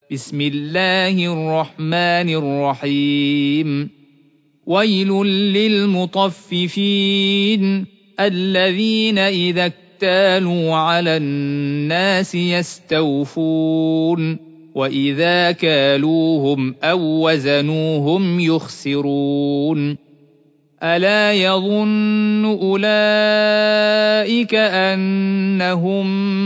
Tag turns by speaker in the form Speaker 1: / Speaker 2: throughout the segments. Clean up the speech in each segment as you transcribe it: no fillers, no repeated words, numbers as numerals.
Speaker 1: بسم الله الرحمن الرحيم. ويل للمطففين الذين إذا اكتالوا على الناس يستوفون وإذا كالوهم أو وزنوهم يخسرون. ألا يظن أولئك أنهم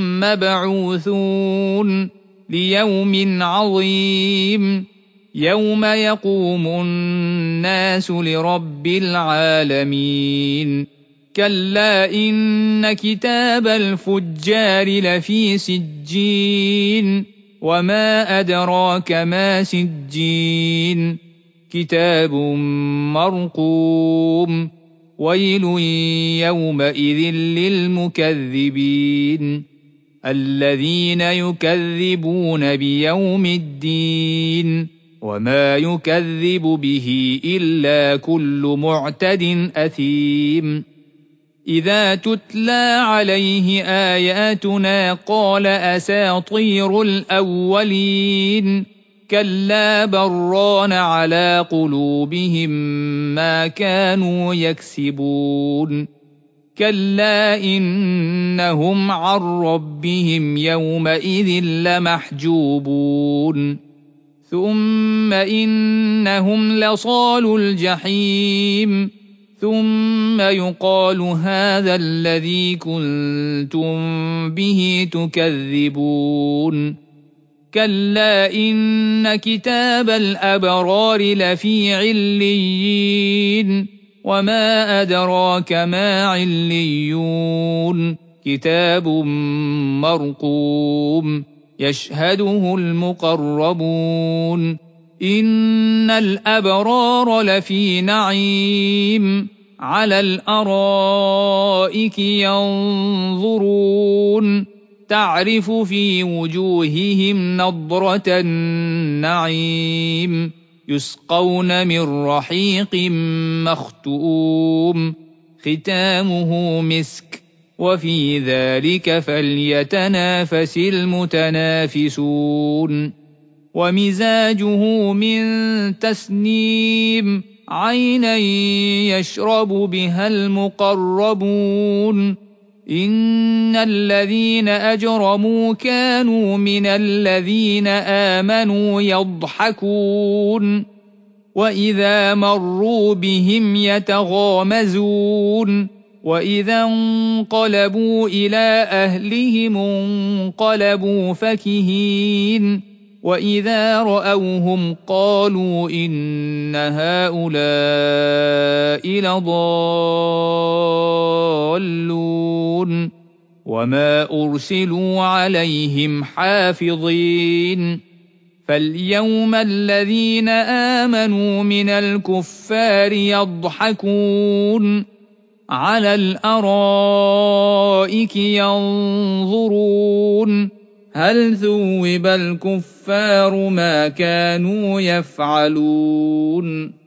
Speaker 1: مبعوثون ليوم عظيم يوم يقوم الناس لرب العالمين. كلا إن كتاب الفجار لفي سجين وما أدراك ما سجين كتاب مرقوم. ويل يومئذ للمكذبين الذين يكذبون بيوم الدين وما يكذب به إلا كل معتد أثيم. إذا تتلى عليه آياتنا قال أساطير الأولين كلا بران على قلوبهم ما كانوا يكسبون. كلا إنهم عن ربهم يومئذ لمحجوبون. ثم إنهم لصالو الجحيم ثم يقال هذا الذي كنتم به تكذبون. كلا إن كتاب الأبرار لفي عليين وما أدراك ما عليون كتاب مرقوم يشهده المقربون. إن الأبرار لفي نعيم على الأرائك ينظرون تعرف في وجوههم نضرة النعيم يسقون من رحيق مختوم ختامه مسك وفي ذلك فليتنافس المتنافسون. ومزاجه من تسنيم عينا يشرب بها المقربون. إن الذين أجرموا كانوا من الذين آمنوا يضحكون وإذا مروا بهم يتغامزون وإذا انقلبوا إلى أهلهم انقلبوا فكهين وإذا رأوهم قالوا إن هؤلاء لضالون وما أرسلوا عليهم حافظين. فاليوم الذين آمنوا من الكفار يضحكون على الأرائك ينظرون هل ثوب الكفار ما كانوا يفعلون.